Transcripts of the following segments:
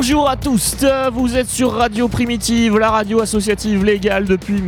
Bonjour à tous, vous êtes sur Radio Primitive, la radio associative légale depuis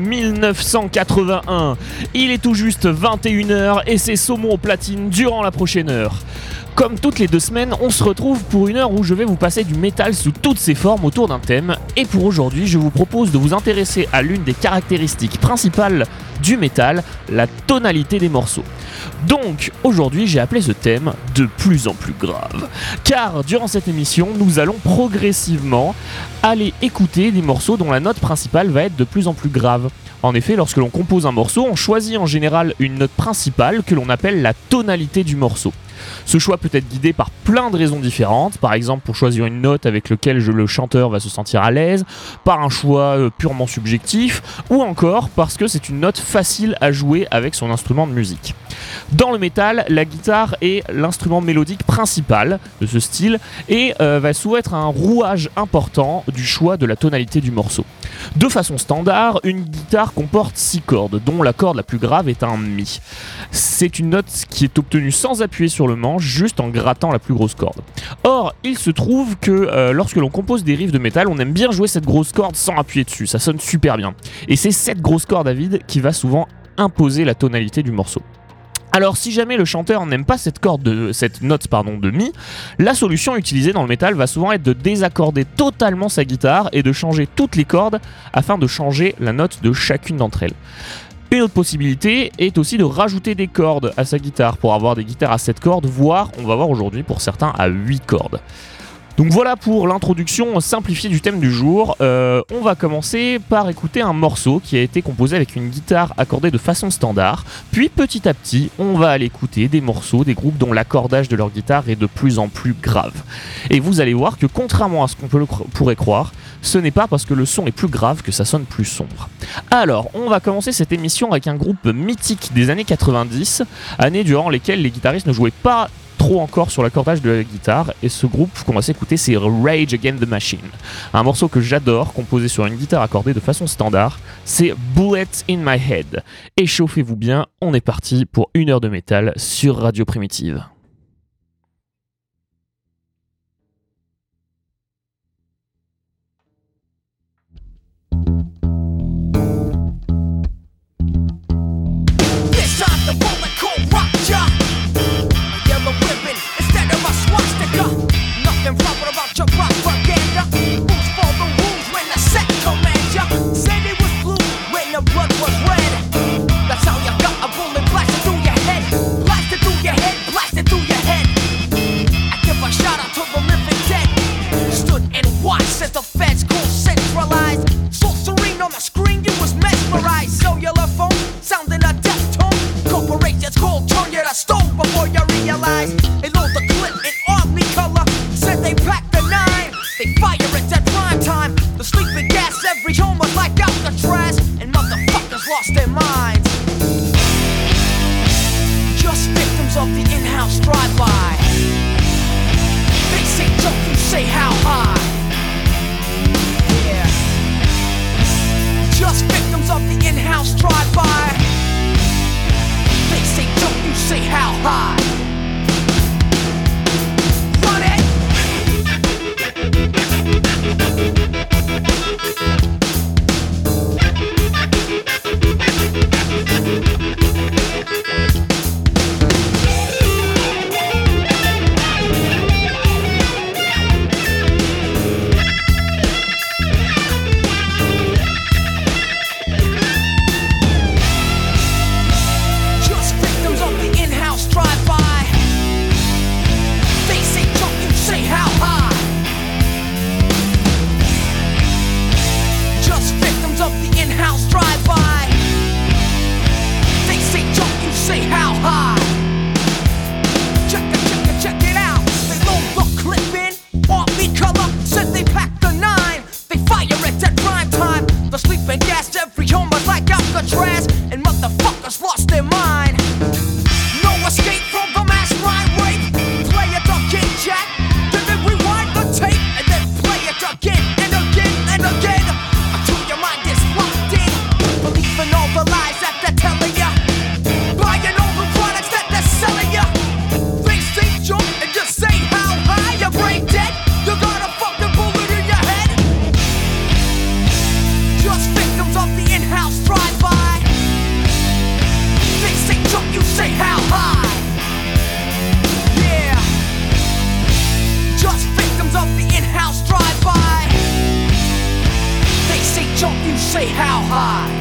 1981. Il est tout juste 21h et c'est saumon au platine durant la prochaine heure. Comme toutes les 2 semaines, on se retrouve pour une heure où je vais vous passer du métal sous toutes ses formes autour d'un thème. Et pour aujourd'hui, je vous propose de vous intéresser à l'une des caractéristiques principales du métal, la tonalité des morceaux. Donc, aujourd'hui, j'ai appelé ce thème « De plus en plus grave ». Car, durant cette émission, nous allons progressivement aller écouter des morceaux dont la note principale va être de plus en plus grave. En effet, lorsque l'on compose un morceau, on choisit en général une note principale que l'on appelle la tonalité du morceau. Ce choix peut être guidé par plein de raisons différentes, par exemple pour choisir une note avec laquelle le chanteur va se sentir à l'aise, par un choix purement subjectif, ou encore parce que c'est une note facile à jouer avec son instrument de musique. Dans le métal, la guitare est l'instrument mélodique principal de ce style et va souvent être un rouage important du choix de la tonalité du morceau. De façon standard, une guitare comporte 6 cordes, dont la corde la plus grave est un Mi. C'est une note qui est obtenue sans appuyer sur le manche, juste en grattant la plus grosse corde. Or, il se trouve que lorsque l'on compose des riffs de métal, on aime bien jouer cette grosse corde sans appuyer dessus, ça sonne super bien. Et c'est cette grosse corde à vide qui va souvent imposer la tonalité du morceau. Alors si jamais le chanteur n'aime pas cette note de Mi, la solution utilisée dans le métal va souvent être de désaccorder totalement sa guitare et de changer toutes les cordes afin de changer la note de chacune d'entre elles. Une autre possibilité est aussi de rajouter des cordes à sa guitare pour avoir des guitares à 7 cordes, voire, on va voir aujourd'hui pour certains, à 8 cordes. Donc voilà pour l'introduction simplifiée du thème du jour. On va commencer par écouter un morceau qui a été composé avec une guitare accordée de façon standard. Puis petit à petit, on va aller écouter des morceaux, des groupes dont l'accordage de leur guitare est de plus en plus grave. Et vous allez voir que contrairement à ce qu'on pourrait croire, ce n'est pas parce que le son est plus grave que ça sonne plus sombre. Alors, on va commencer cette émission avec un groupe mythique des années 90, années durant lesquelles les guitaristes ne jouaient pas trop encore sur l'accordage de la guitare, et ce groupe qu'on va s'écouter, c'est Rage Against the Machine. Un morceau que j'adore, composé sur une guitare accordée de façon standard, c'est Bullet in My Head. Échauffez-vous bien, on est parti pour 1 heure de métal sur Radio Primitive. Nothing proper about your propaganda. Who's for the rules when the set commands ya? Said it was blue when the blood was red. That's how you got a bullet blasted through your head. Blasted through your head, blasted through your head. I give a shout out to the living dead. Stood and watched as the feds go centralized. So serene on the screen, you was mesmerized. Cellular phone, sounding a death tone. Corporations called, turn you to stone before you realize. It loads the clip in army color. Said they packed the say how high?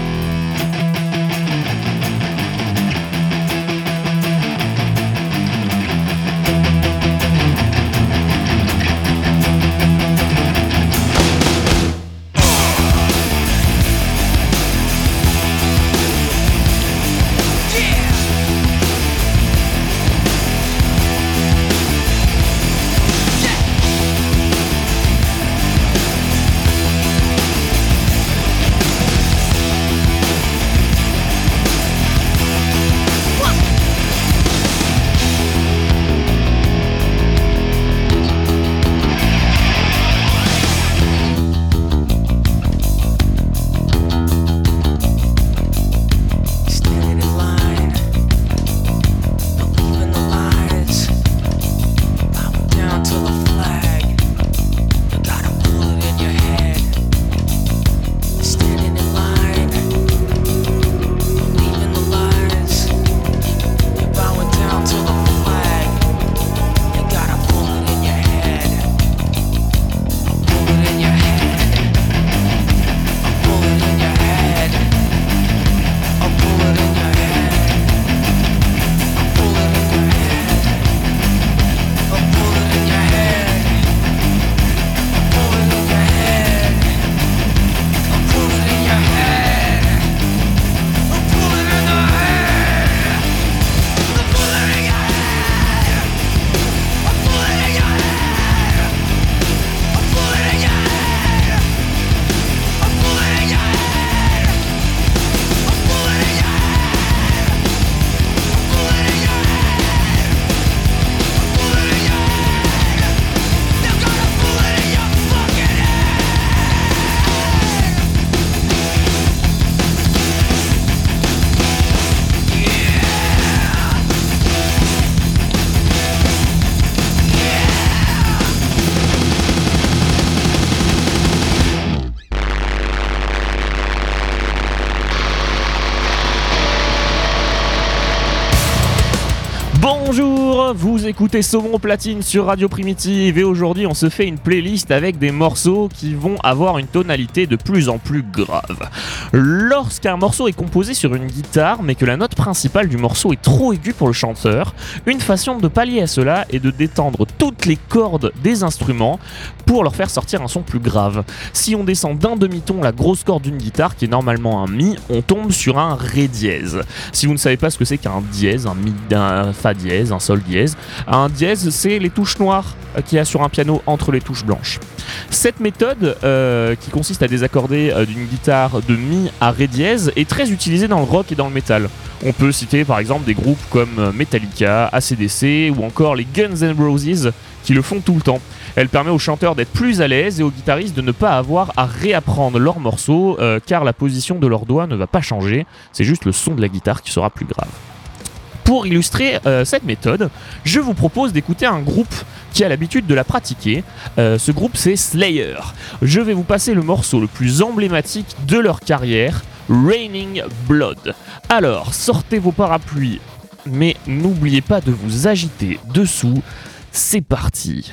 Bonjour, vous écoutez Saumon Platine sur Radio Primitive et aujourd'hui on se fait une playlist avec des morceaux qui vont avoir une tonalité de plus en plus grave. Lorsqu'un morceau est composé sur une guitare mais que la note principale du morceau est trop aiguë pour le chanteur, une façon de pallier à cela est de détendre toutes les cordes des instruments pour leur faire sortir un son plus grave. Si on descend d'un demi-ton la grosse corde d'une guitare qui est normalement un mi, on tombe sur un ré dièse. Si vous ne savez pas ce que c'est qu'un dièse, un mi, un fa dièse, un sol dièse, un dièse c'est les touches noires qu'il y a sur un piano entre les touches blanches. Cette méthode qui consiste à désaccorder d'une guitare de mi à ré dièse est très utilisée dans le rock et dans le métal. On peut citer par exemple des groupes comme Metallica, AC/DC ou encore les Guns N' Roses qui le font tout le temps. Elle permet aux chanteurs d'être plus à l'aise et aux guitaristes de ne pas avoir à réapprendre leurs morceaux car la position de leurs doigts ne va pas changer, c'est juste le son de la guitare qui sera plus grave. Pour illustrer cette méthode, je vous propose d'écouter un groupe qui a l'habitude de la pratiquer. Ce groupe c'est Slayer. Je vais vous passer le morceau le plus emblématique de leur carrière, Raining Blood. Alors, sortez vos parapluies, mais n'oubliez pas de vous agiter dessous. C'est parti.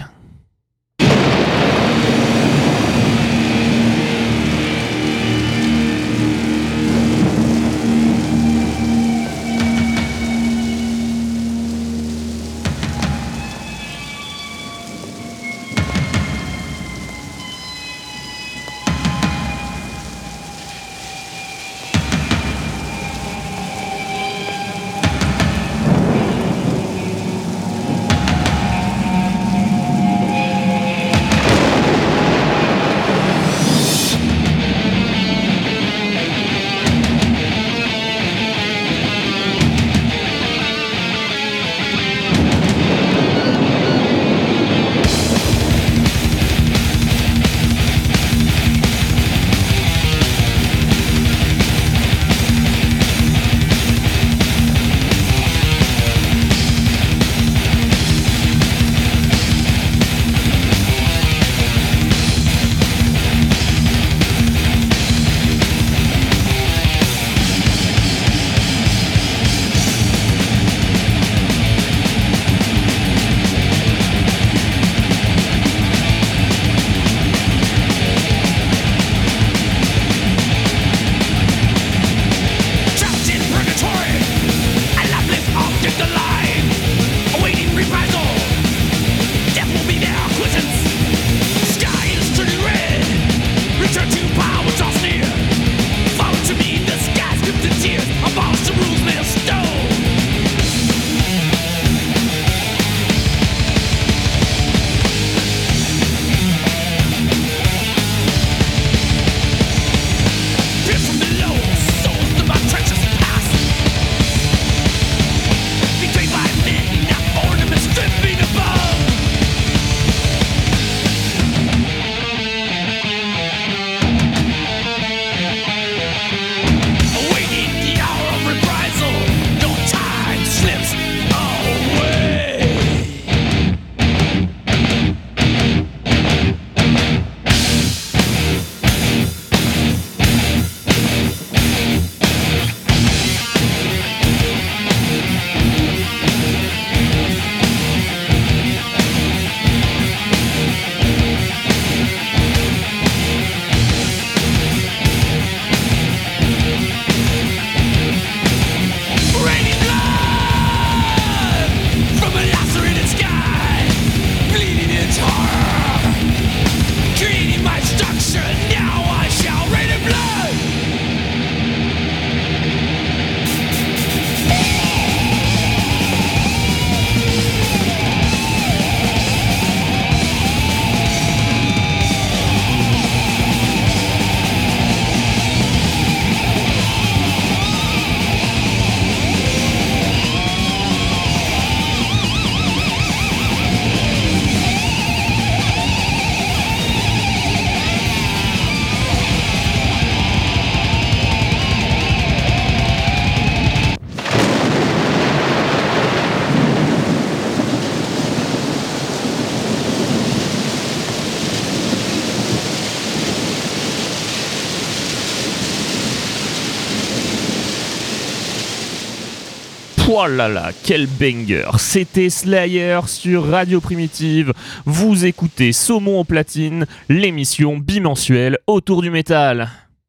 Oh là là, quel banger! C'était Slayer sur Radio Primitive. Vous écoutez Saumon au platine, l'émission bimensuelle autour du métal.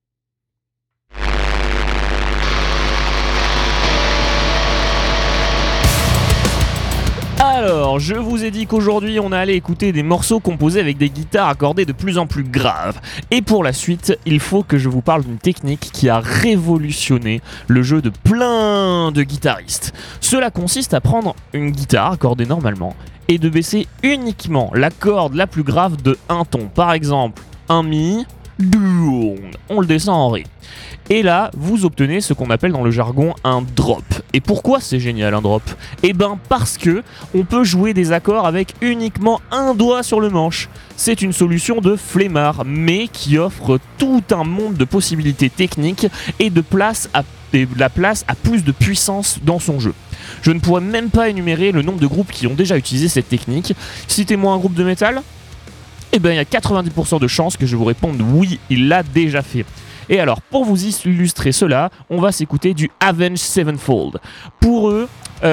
Alors, je vous ai dit qu'aujourd'hui on allait écouter des morceaux composés avec des guitares accordées de plus en plus graves. Et pour la suite, il faut que je vous parle d'une technique qui a révolutionné le jeu de plein de guitaristes. Cela consiste à prendre une guitare accordée normalement et de baisser uniquement la corde la plus grave de un ton. Par exemple, un mi, on le descend en ré. Et là, vous obtenez ce qu'on appelle dans le jargon un drop. Et pourquoi c'est génial un drop ? Eh ben parce que on peut jouer des accords avec uniquement un doigt sur le manche. C'est une solution de flemmard, mais qui offre tout un monde de possibilités techniques et de la place à plus de puissance dans son jeu. Je ne pourrais même pas énumérer le nombre de groupes qui ont déjà utilisé cette technique. Citez-moi un groupe de métal. Eh ben il y a 90% de chances que je vous réponde oui, il l'a déjà fait. Et alors, pour vous illustrer cela, on va s'écouter du Avenged Sevenfold. Pour eux,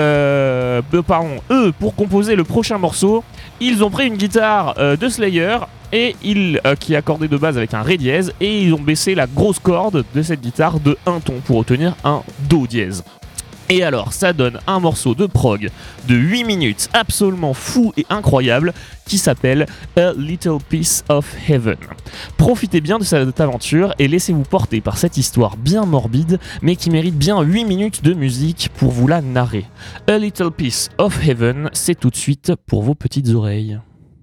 pour composer le prochain morceau, ils ont pris une guitare de Slayer et qui est accordée de base avec un ré dièse, et ils ont baissé la grosse corde de cette guitare de un ton pour obtenir un do dièse. Et alors, ça donne un morceau de prog de 8 minutes absolument fou et incroyable qui s'appelle A Little Piece of Heaven. Profitez bien de cette aventure et laissez-vous porter par cette histoire bien morbide mais qui mérite bien 8 minutes de musique pour vous la narrer. A Little Piece of Heaven, c'est tout de suite pour vos petites oreilles.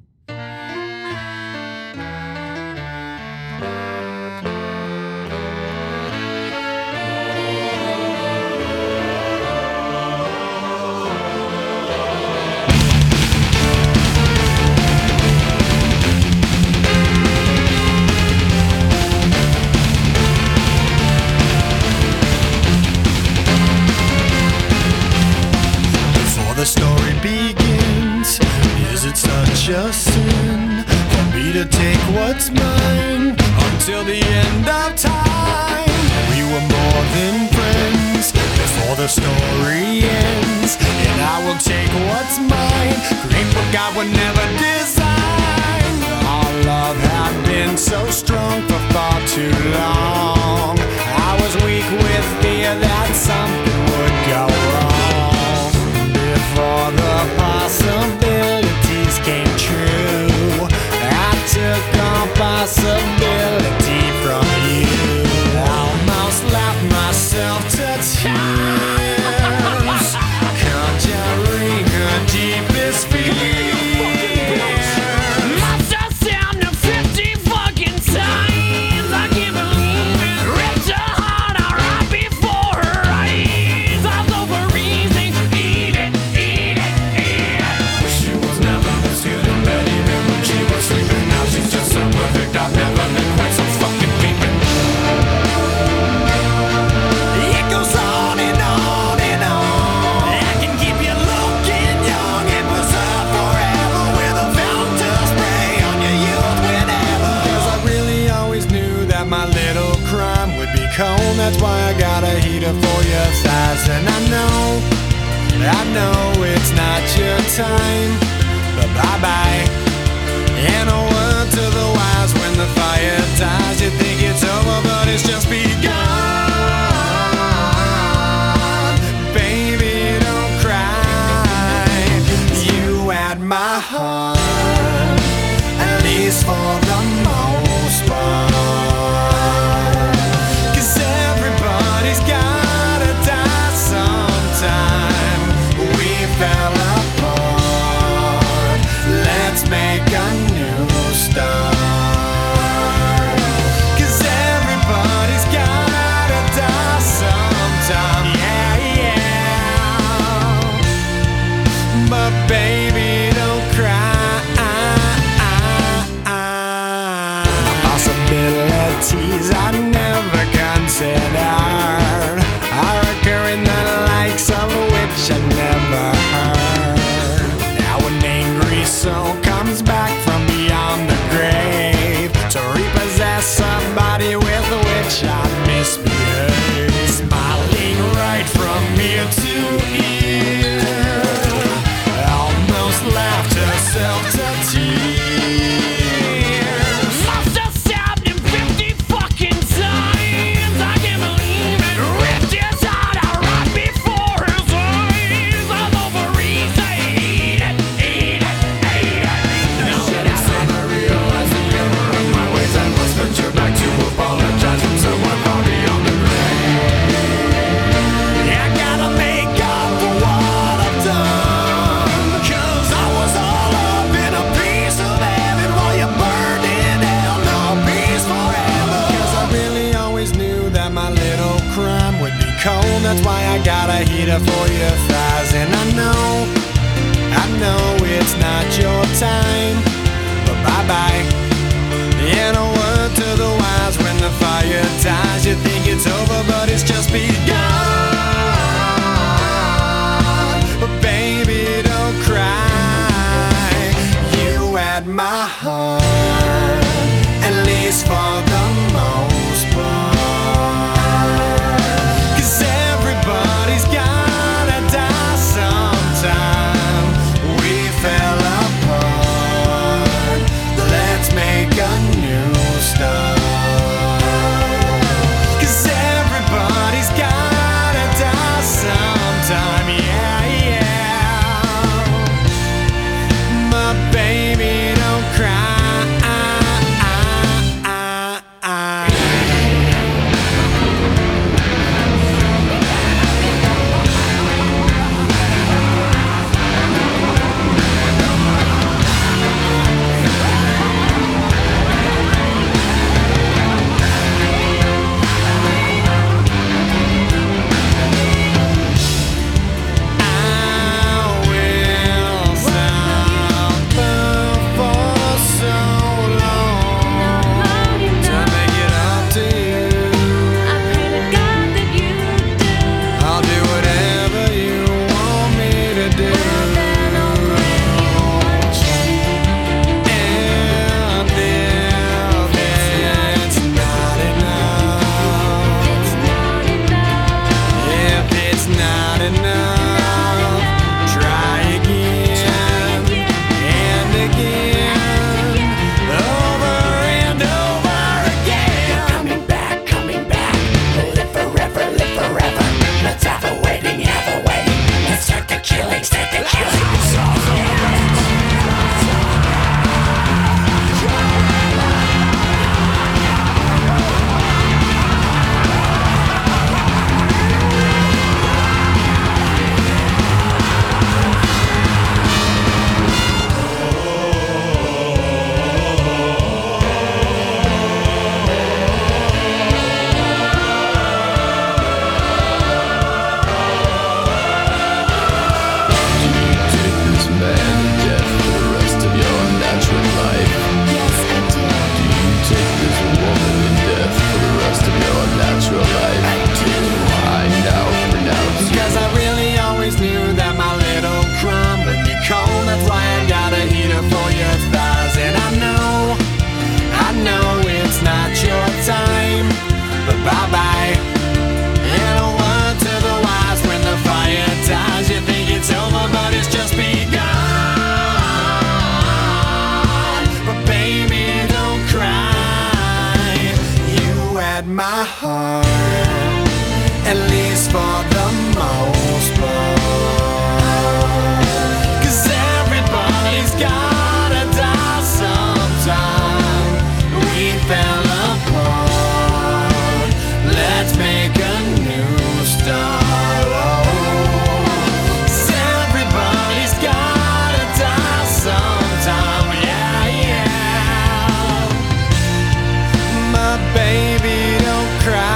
The story begins. Is it such a sin for me to take what's mine until the end of time? We were more than friends before the story ends, and I will take what's mine, create what God would never design. Our love had been so strong for far too long. I was weak with fear that something would go wrong. Before the possibilities came true, I took on possibility from you. I almost laughed myself to tears, conjuring a deepest fear. Must have sound of 50 fucking times. I can't believe it. Ripped her heart out right before her eyes. I was over easy. Eat it. She was never this good in bed, even when she was sleeping. Now she's just so perfect, I've never been quite so fucking peeping. It goes on and on and on. I can keep you looking young and preserve forever with a fountain spray on your youth whenever. 'Cause I really always knew that my little crime would be cold. That's why I got a heater for your thighs. And I know it's not your time, but bye-bye. And a word to the wise, when the fire dies, you think it's over, but it's just begun. Baby, don't cry. You had my heart, at least for the most part. 'Cause everybody's gotta die sometime. We fell apart. Let's make a new start. 'Cause everybody's gotta die sometime. Yeah. But baby, don't cry. Possibilities I never considered are occurring, the likes of which I never heard. Now an angry soul comes back from beyond heater for your thighs. And I know it's not your time, but bye-bye. And a word to the wise, when the fire dies, you think it's over, but it's just begun. But baby, don't cry. You had my heart, at least for the most part. 'Cause everybody's gotta die sometime. We fell apart. Let's make a new start. 'Cause everybody's gotta die sometime. Yeah, yeah. My baby, don't cry. My heart, at least for the most part. 'Cause everybody's gotta die sometime. We fell apart. Let's make a new start. Oh, 'cause everybody's gotta die sometime. Yeah, yeah. My baby, cry.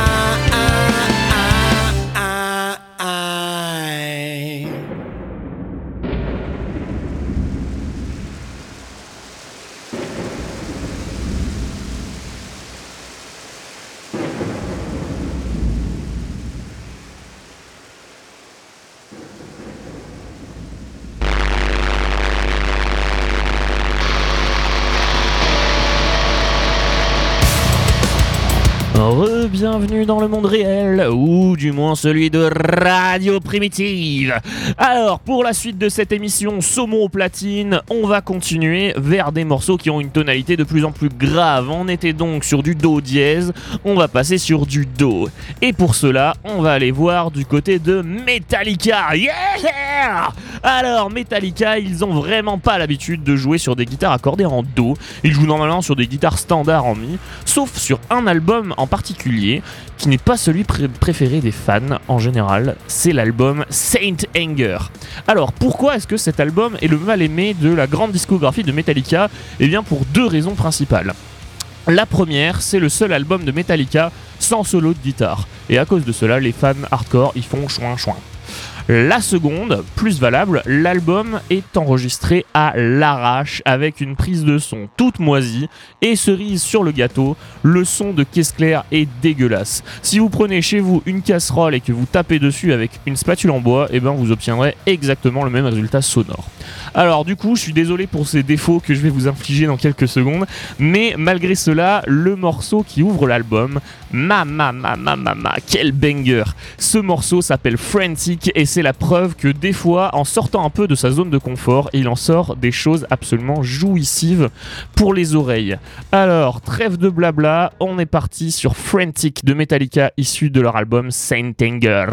Bienvenue dans le monde réel, ou du moins celui de Radio Primitive. Alors, pour la suite de cette émission Saumon aux platines, on va continuer vers des morceaux qui ont une tonalité de plus en plus grave. On était donc sur du Do dièse, on va passer sur du Do. Et pour cela, on va aller voir du côté de Metallica. Yeah! Alors, Metallica, ils ont vraiment pas l'habitude de jouer sur des guitares accordées en Do. Ils jouent normalement sur des guitares standards en Mi, sauf sur un album en particulier qui n'est pas celui préféré des fans en général, c'est l'album Saint Anger. Alors pourquoi est-ce que cet album est le mal aimé de la grande discographie de Metallica ? Eh bien pour deux raisons principales. La première, c'est le seul album de Metallica sans solo de guitare, et à cause de cela, les fans hardcore y font chouin chouin. La seconde, plus valable, l'album est enregistré à l'arrache avec une prise de son toute moisie et cerise sur le gâteau, le son de caisse claire est dégueulasse. Si vous prenez chez vous une casserole et que vous tapez dessus avec une spatule en bois, et ben vous obtiendrez exactement le même résultat sonore. Alors du coup, je suis désolé pour ces défauts que je vais vous infliger dans quelques secondes, mais malgré cela, le morceau qui ouvre l'album, quel banger! Ce morceau s'appelle Frantic et c'est la preuve que des fois, en sortant un peu de sa zone de confort, il en sort des choses absolument jouissives pour les oreilles. Alors, trêve de blabla, on est parti sur Frantic de Metallica issu de leur album Saint Anger.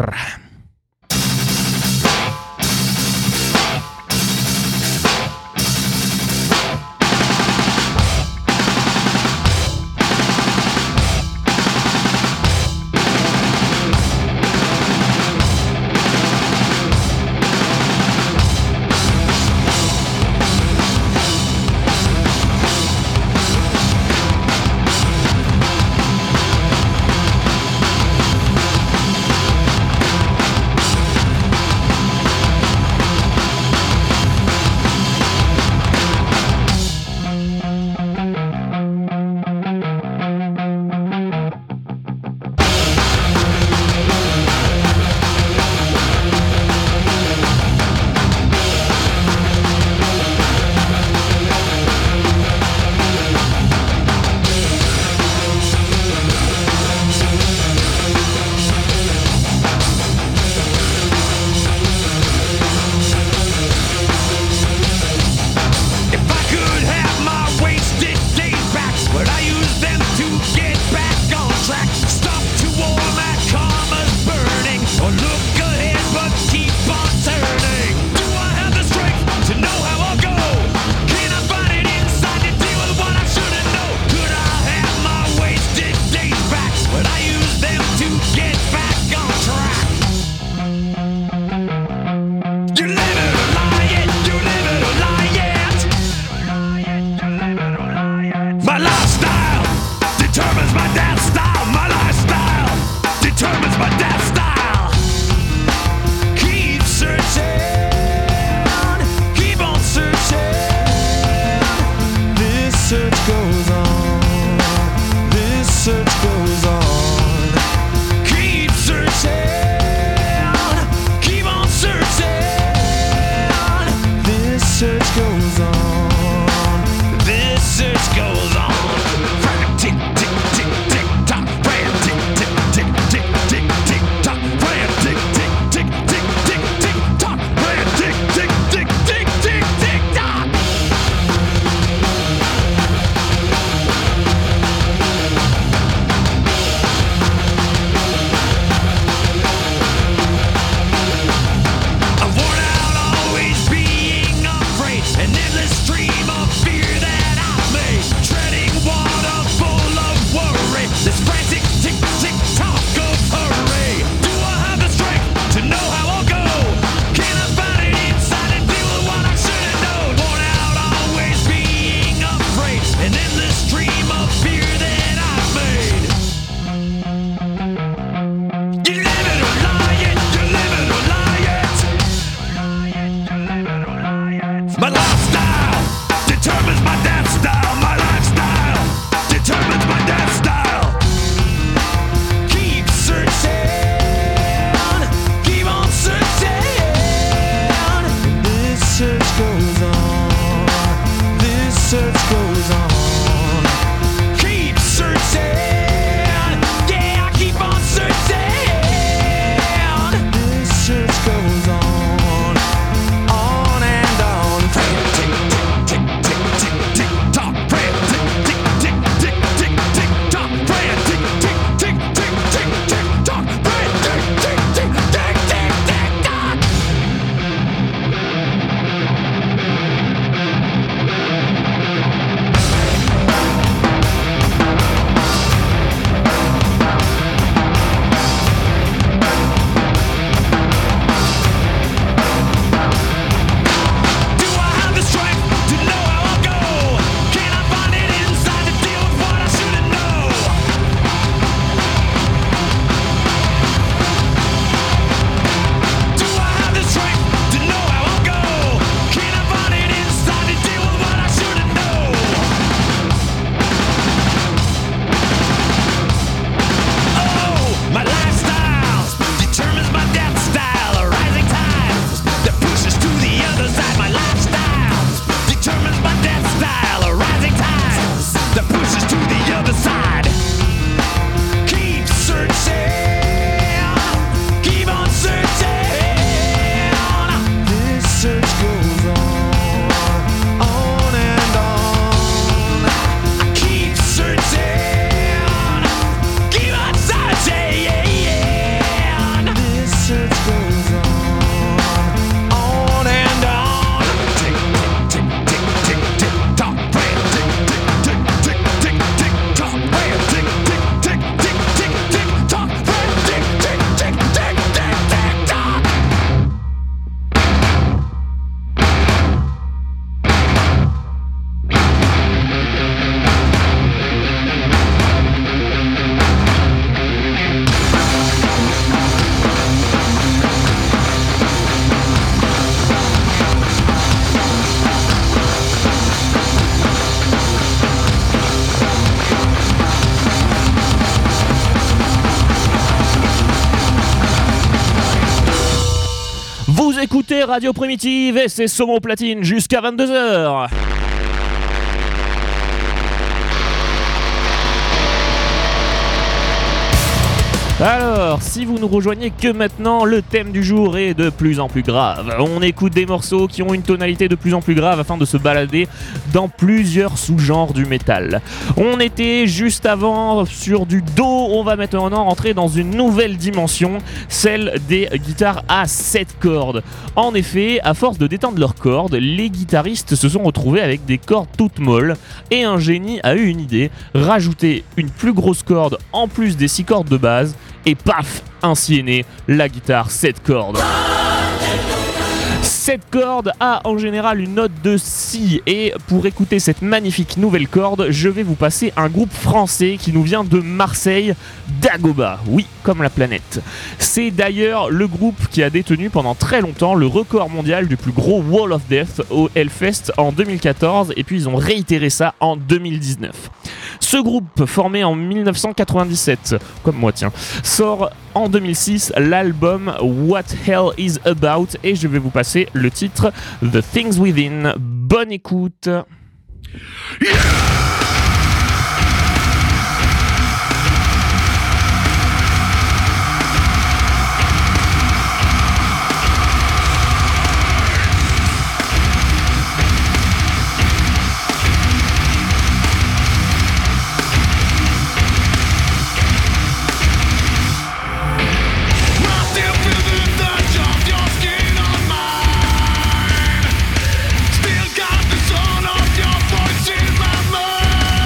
écoutez Radio Primitive et c'est Saumon Platine jusqu'à 22h. Alors, si vous nous rejoignez que maintenant, le thème du jour est de plus en plus grave. On écoute des morceaux qui ont une tonalité de plus en plus grave afin de se balader dans plusieurs sous-genres du métal. On était juste avant sur du Do, on va maintenant rentrer dans une nouvelle dimension, celle des guitares à 7 cordes. En effet, à force de détendre leurs cordes, les guitaristes se sont retrouvés avec des cordes toutes molles et un génie a eu une idée, rajouter une plus grosse corde en plus des 6 cordes de base. Et paf, ainsi est née la guitare 7 cordes. 7 cordes a en général une note de Si, et pour écouter cette magnifique nouvelle corde, je vais vous passer un groupe français qui nous vient de Marseille, Dagoba, oui, comme la planète. C'est d'ailleurs le groupe qui a détenu pendant très longtemps le record mondial du plus gros Wall of Death au Hellfest en 2014, et puis ils ont réitéré ça en 2019. Ce groupe, formé en 1997, comme moi tiens, sort en 2006 l'album What Hell Is About, et je vais vous passer le titre The Things Within. Bonne écoute. Still got the sound of your voice in my mind.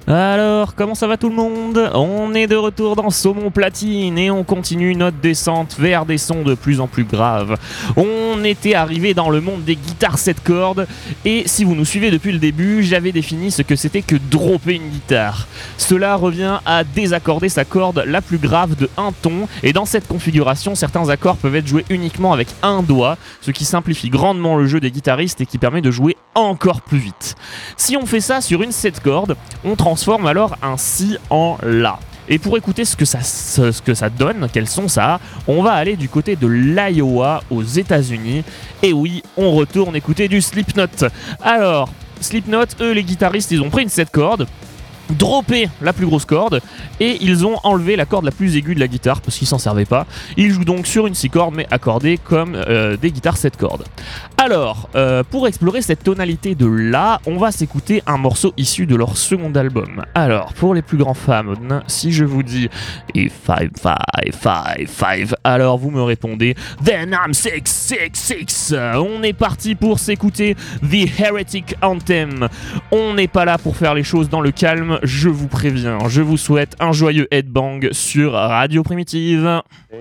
Alors, comment ça va tout le monde? On est de retour dans Saumon Platine et on continue notre descente vers des sons de plus en plus graves. On était arrivé dans le monde des guitares 7 cordes et si vous nous suivez depuis le début, j'avais défini ce que c'était que dropper une guitare. Cela revient à désaccorder sa corde la plus grave de un ton et dans cette configuration, certains accords peuvent être joués uniquement avec un doigt, ce qui simplifie grandement le jeu des guitaristes et qui permet de jouer encore plus vite. Si on fait ça sur une 7 cordes, on transforme alors un Si en La. Et pour écouter ce que ça donne, quel son ça a, on va aller du côté de l'Iowa aux États-Unis. Et oui, on retourne écouter du Slipknot. Alors, Slipknot, eux les guitaristes, ils ont pris une 7 cordes, droppé la plus grosse corde et ils ont enlevé la corde la plus aiguë de la guitare parce qu'ils s'en servaient pas. Ils jouent donc sur une 6 cordes mais accordée comme des guitares 7 cordes. Alors, pour explorer cette tonalité de La, on va s'écouter un morceau issu de leur second album. Alors, pour les plus grands fans, si je vous dis If 5, 5, 5, 5, alors vous me répondez Then I'm 6, 6, 6. On est parti pour s'écouter The Heretic Anthem. On n'est pas là pour faire les choses dans le calme. Je vous préviens, je vous souhaite un joyeux headbang sur Radio Primitive.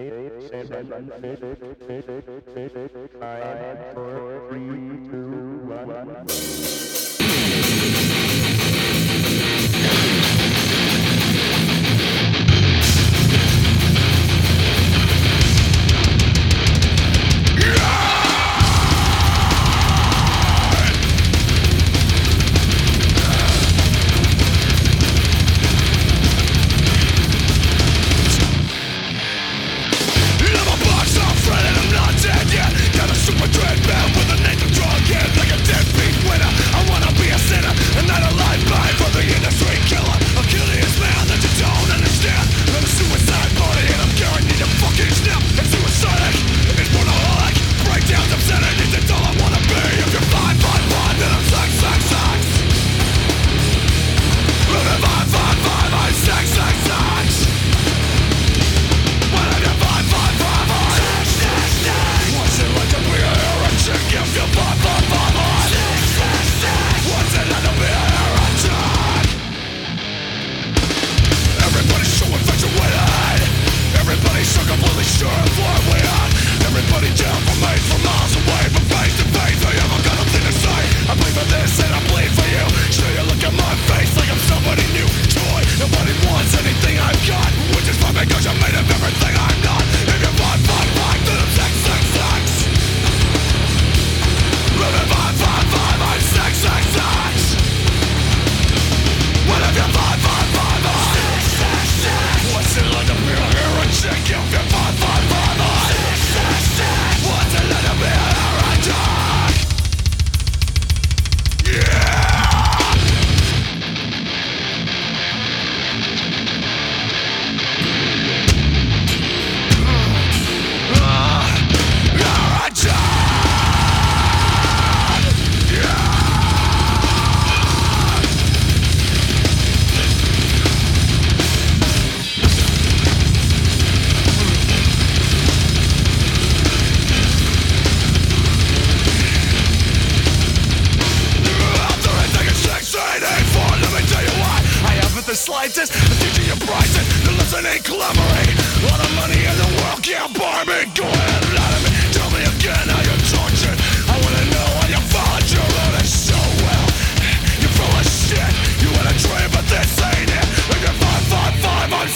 slightest. The teaching you prices, the lesson ain't clamoring. All the money in the world can't buy me. Go ahead and lie to me. Tell me again how you're tortured. I wanna know how you followed your orders so well. You're full of shit. You had a dream, but this ain't it. If you're 555, I'm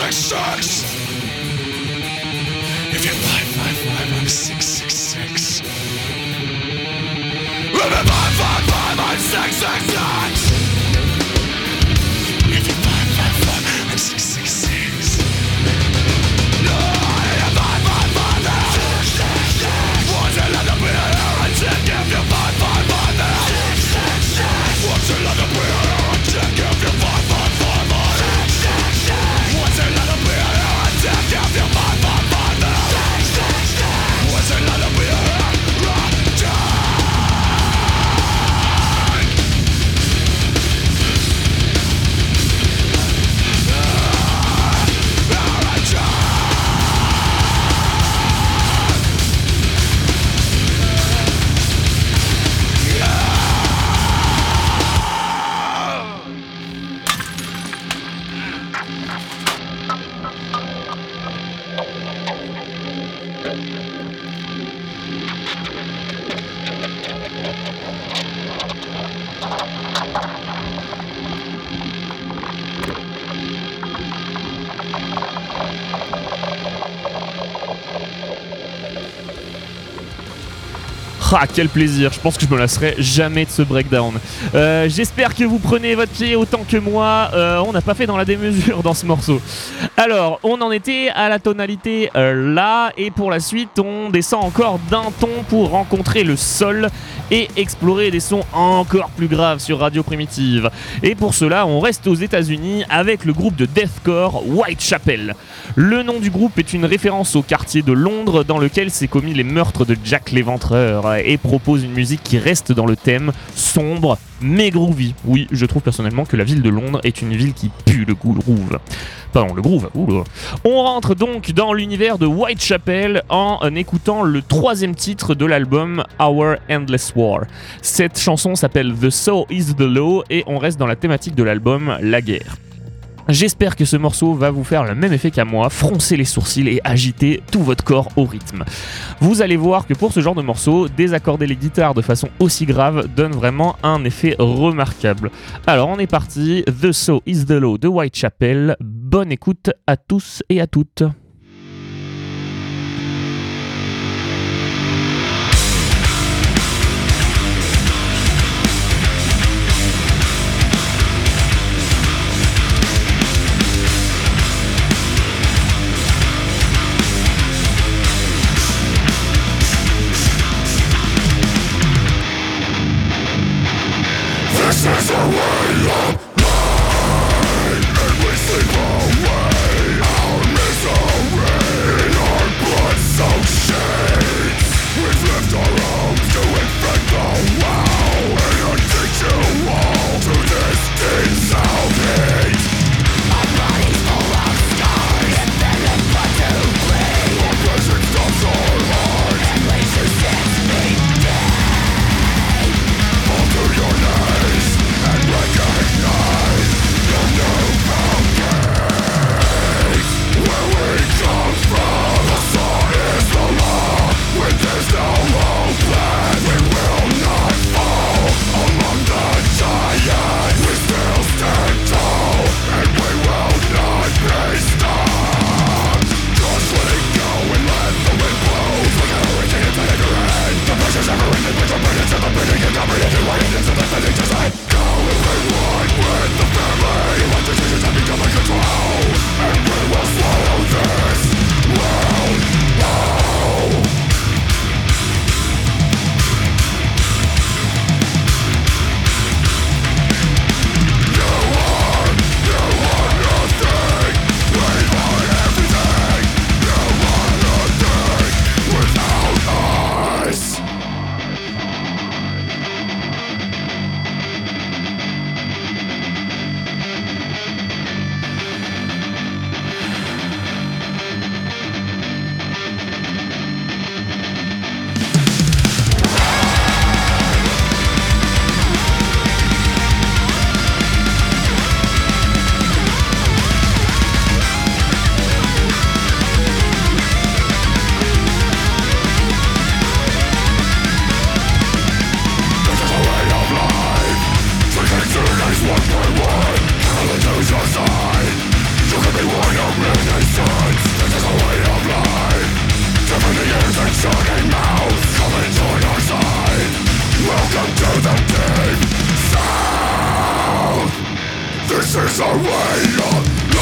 666. If you're 555, I'm 666. If you're 555, I'm 666. If you're 555, I'm 666. No, you're 555 now. 666. What's it like to be a heretic if you're 555 now? 666. What's it like to be a heretic if you're 555 now? 666. What's it like to be a heretic if you're 555 now? 666. What's it like to be a heretic? Ah, quel plaisir, je pense que je me lasserai jamais de ce breakdown. J'espère que vous prenez votre pied autant que moi. On n'a pas fait dans la démesure dans ce morceau. Alors, on en était à la tonalité là, et pour la suite, on descend encore d'un ton pour rencontrer le sol et explorer des sons encore plus graves sur Radio Primitive. Et pour cela, on reste aux États-Unis avec le groupe de deathcore Whitechapel. Le nom du groupe est une référence au quartier de Londres dans lequel s'est commis les meurtres de Jack l'Éventreur, et propose une musique qui reste dans le thème sombre mais groovy. Oui, je trouve personnellement que la ville de Londres est une ville qui pue le groove. Pardon, le groove. Oula. On rentre donc dans l'univers de Whitechapel en écoutant le 3e titre de l'album Our Endless War. Cette chanson s'appelle The So Is The Law et on reste dans la thématique de l'album, la guerre. J'espère que ce morceau va vous faire le même effet qu'à moi, froncer les sourcils et agiter tout votre corps au rythme. Vous allez voir que pour ce genre de morceau, désaccorder les guitares de façon aussi grave donne vraiment un effet remarquable. Alors on est parti, The So Is The Law de Whitechapel, bonne écoute à tous et à toutes. This is our way of life, and we sleep away our misery in our blood-soaked sheets. We've left our homes to infect the world and unteach you all to this deep self-hate. Our bodies full of scars and venom but to bleed. Our prison stops our hearts and leaves your sins beat dead. Fall to your knees and recognize your newfound gates. Where we come from, the sun is the law. When there's no hope left, we will not fall. Among the giants, we still stand tall, and we will not be stopped. Just let it go and let the wind blow. Look at everything it's at your head. The pressure's never ending, but you're burning to the burning and comprehending right into the finish. Just let go and rewind with the family. Let decisions have become a control, and we will swallow this world whole. This is our way of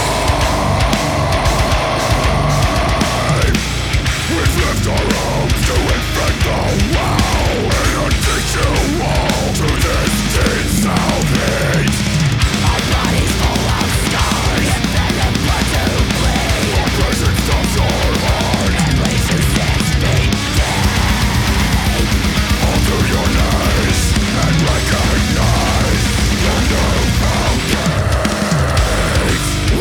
life. We've left our homes to infect the world and unteach you all to this deep self-hate. Our bodies full of scars and venom but to bleed. Our prison stops our heart and leaves your sins beat dead. Fall to your knees and recognize your newfound gates.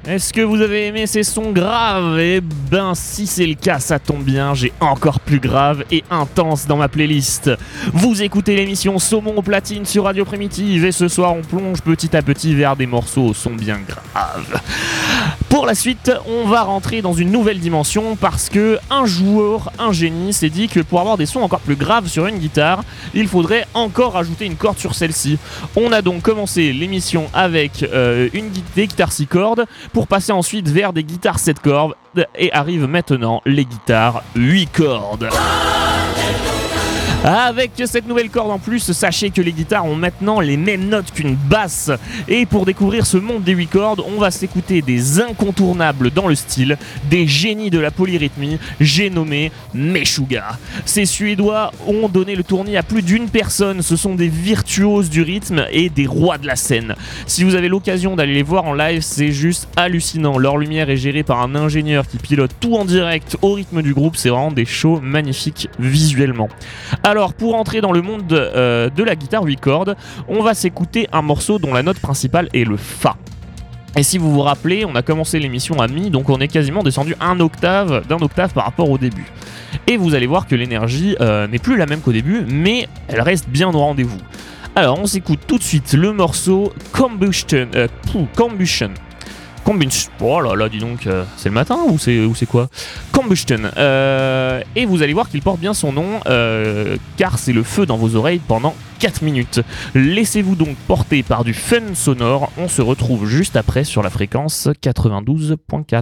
Est-ce que vous avez aimé ces sons graves? Eh ben, si c'est le cas, ça tombe bien, j'ai encore plus grave et intense dans ma playlist. Vous écoutez l'émission Saumon au platine sur Radio Primitive et ce soir on plonge petit à petit vers des morceaux au son bien graves. Pour la suite, on va rentrer dans une nouvelle dimension parce que un joueur, un génie, s'est dit que pour avoir des sons encore plus graves sur une guitare, il faudrait encore ajouter une corde sur celle-ci. On a donc commencé l'émission avec des guitares 6 cordes pour passer ensuite vers des guitares 7 cordes et arrivent maintenant les guitares 8 cordes. Avec cette nouvelle corde en plus, sachez que les guitares ont maintenant les mêmes notes qu'une basse. Et pour découvrir ce monde des 8 cordes, on va s'écouter des incontournables dans le style, des génies de la polyrythmie, j'ai nommé Meshuggah. Ces Suédois ont donné le tournis à plus d'une personne, ce sont des virtuoses du rythme et des rois de la scène. Si vous avez l'occasion d'aller les voir en live, c'est juste hallucinant. Leur lumière est gérée par un ingénieur qui pilote tout en direct au rythme du groupe, c'est vraiment des shows magnifiques visuellement. Alors, pour entrer dans le monde de la guitare 8 cordes, on va s'écouter un morceau dont la note principale est le Fa. Et si vous vous rappelez, on a commencé l'émission à Mi, donc on est quasiment descendu d'un octave par rapport au début. Et vous allez voir que l'énergie n'est plus la même qu'au début, mais elle reste bien au rendez-vous. Alors, on s'écoute tout de suite le morceau Combustion. Oh là là, dis donc, c'est le matin ou c'est quoi? Combustion. Et vous allez voir qu'il porte bien son nom, car c'est le feu dans vos oreilles pendant 4 minutes. Laissez-vous donc porter par du fun sonore. On se retrouve juste après sur la fréquence 92.4.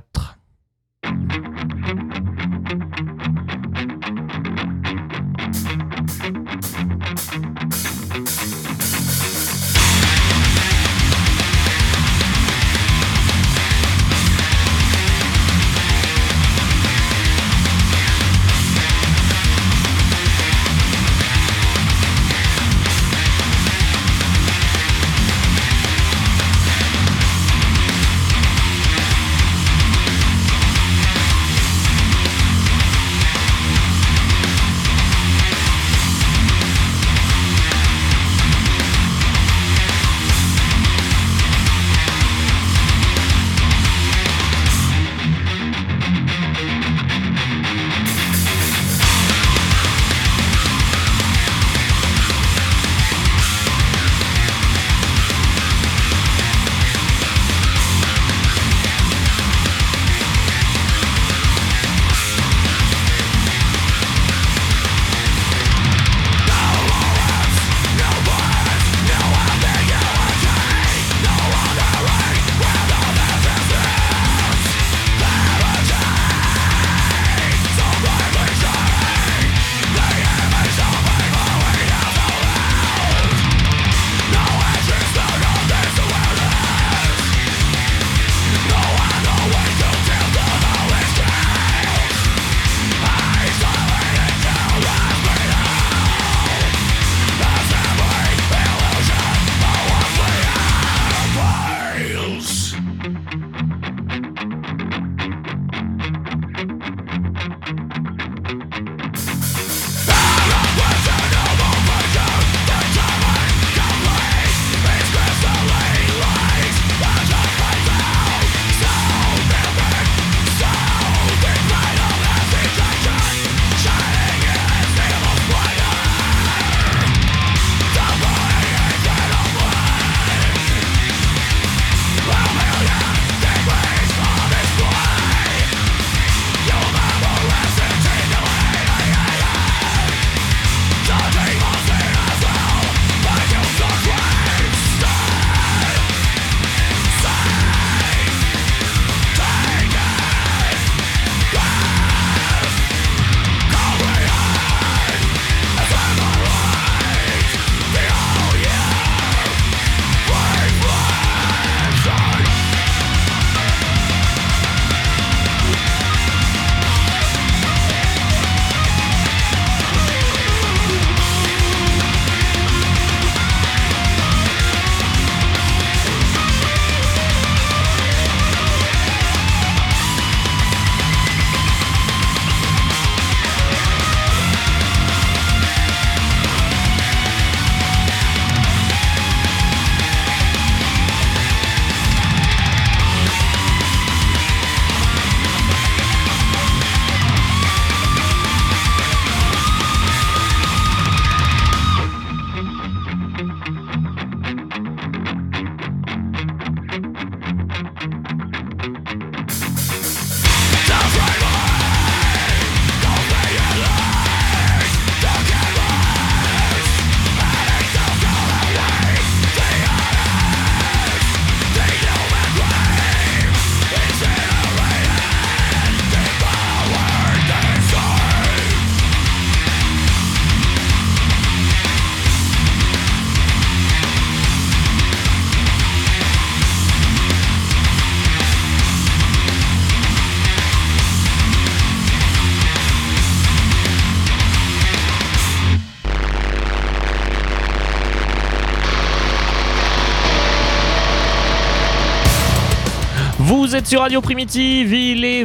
Vous êtes sur Radio Primitive, il est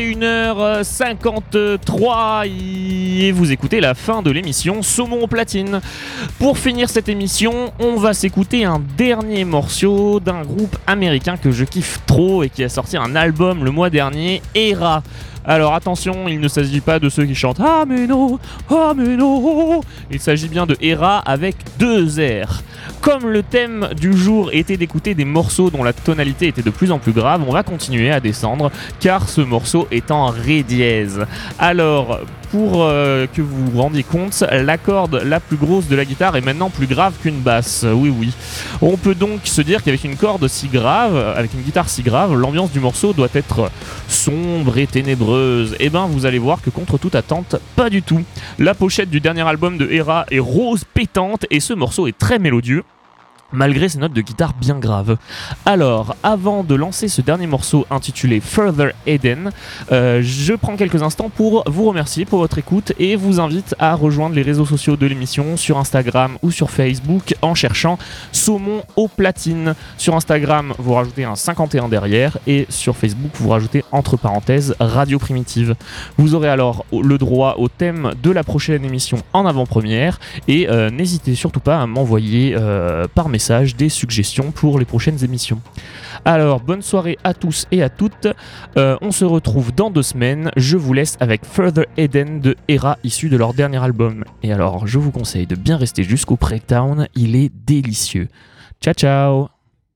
21h53 et vous écoutez la fin de l'émission Saumon au platine. Pour finir cette émission, on va s'écouter un dernier morceau d'un groupe américain que je kiffe trop et qui a sorti un album le mois dernier, Era. Alors attention, il ne s'agit pas de ceux qui chantent ah mais non, il s'agit bien de Era avec 2 R. Comme le thème du jour était d'écouter des morceaux dont la tonalité était de plus en plus grave, on va continuer à descendre car ce morceau est en ré dièse. Alors, pour que vous vous rendiez compte, la corde la plus grosse de la guitare est maintenant plus grave qu'une basse. Oui. On peut donc se dire qu'avec une corde si grave, avec une guitare si grave, l'ambiance du morceau doit être sombre et ténébreuse. Et ben, vous allez voir que contre toute attente, pas du tout. La pochette du dernier album de Era est rose pétante et ce morceau est très mélodieux, malgré ses notes de guitare bien graves. Alors, avant de lancer ce dernier morceau intitulé Further Eden, je prends quelques instants pour vous remercier pour votre écoute et vous invite à rejoindre les réseaux sociaux de l'émission sur Instagram ou sur Facebook en cherchant Saumon au platine. Sur Instagram, vous rajoutez un 51 derrière et sur Facebook, vous rajoutez entre parenthèses Radio Primitive. Vous aurez alors le droit au thème de la prochaine émission en avant-première et n'hésitez surtout pas à m'envoyer par message des suggestions pour les prochaines émissions. Alors, bonne soirée à tous et à toutes. On se retrouve dans 2 semaines. Je vous laisse avec Further Eden de Era, issu de leur dernier album. Et alors, je vous conseille de bien rester jusqu'au breakdown. Il est délicieux. Ciao, ciao.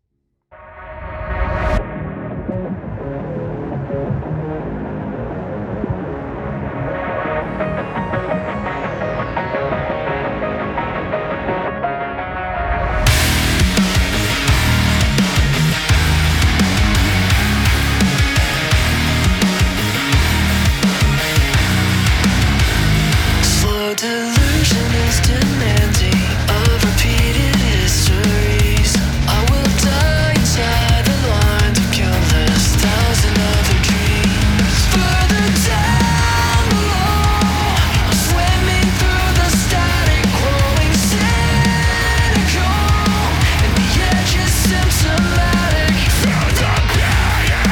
Delusion is demanding of repeated histories. I will die inside the lines of countless thousand other dreams. Further down below, I'm swimming through the static, growing cynical, and the edge is symptomatic. Through the panic,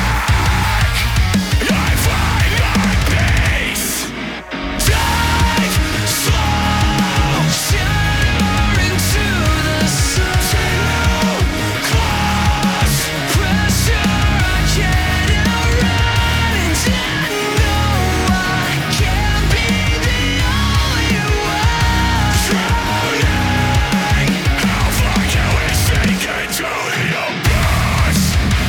I find my peace. Dive slow, shatter into the sun. Too close, pressure, I can't outrun. And I know I can't be the only one. Drowning, how far can we sink into the abyss?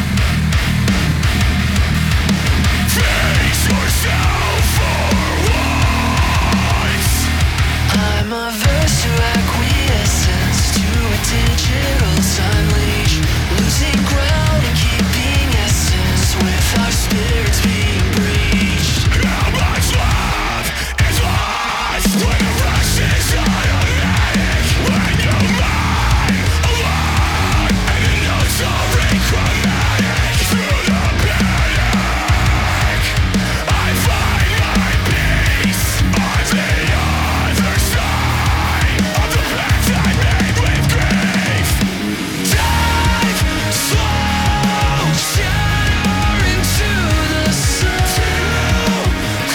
Face yourself for once. I'm averse to acquiescence, to a digital time leash, losing ground and keeping essence with our spirits being breached. How much love is lost when the rush is automatic? When you lie alone and the notes are chromatic. Through the panic, I find my peace on the other side of the path I made with grief. Dive slow, shatter into the sun. Too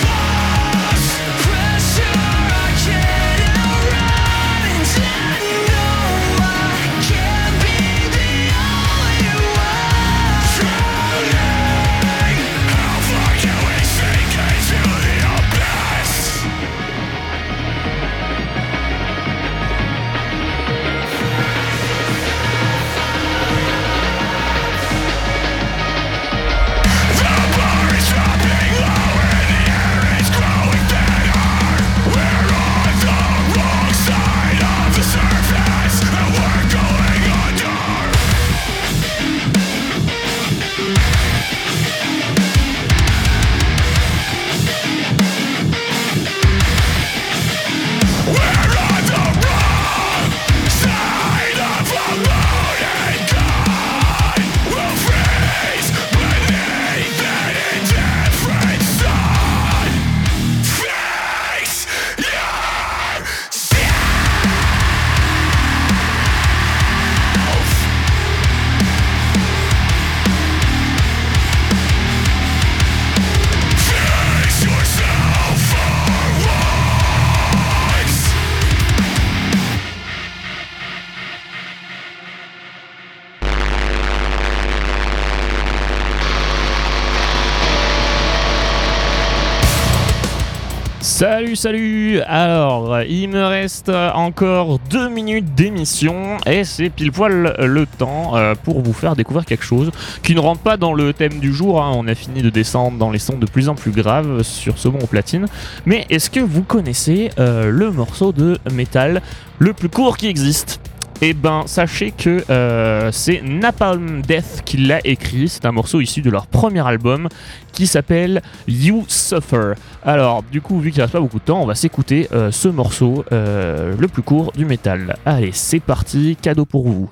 Salut. Alors, il me reste encore 2 minutes d'émission et c'est pile poil le temps pour vous faire découvrir quelque chose qui ne rentre pas dans le thème du jour, hein. On a fini de descendre dans les sons de plus en plus graves sur Saumon au platine. Mais est-ce que vous connaissez le morceau de métal le plus court qui existe ? Eh ben, sachez que c'est Napalm Death qui l'a écrit. C'est un morceau issu de leur premier album qui s'appelle You Suffer. Alors, du coup, vu qu'il reste pas beaucoup de temps, on va s'écouter ce morceau le plus court du métal. Allez, c'est parti, cadeau pour vous.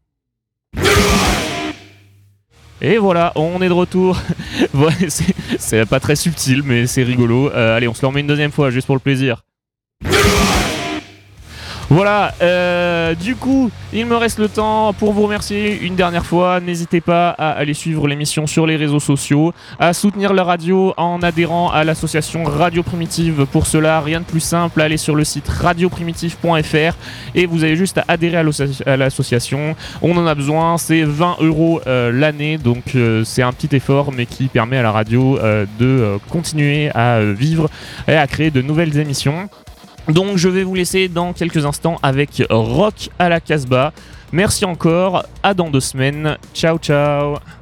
Et voilà, on est de retour. Ouais, c'est pas très subtil, mais c'est rigolo. Allez, on se le remet une deuxième fois, juste pour le plaisir. Voilà, du coup, il me reste le temps pour vous remercier une dernière fois. N'hésitez pas à aller suivre l'émission sur les réseaux sociaux, à soutenir la radio en adhérant à l'association Radio Primitive. Pour cela, rien de plus simple, allez sur le site radioprimitive.fr et vous avez juste à adhérer à l'association. On en a besoin, c'est 20 € l'année, donc c'est un petit effort mais qui permet à la radio de continuer à vivre et à créer de nouvelles émissions. Donc je vais vous laisser dans quelques instants avec Rock à la Casbah. Merci encore, à dans 2 semaines. Ciao ciao.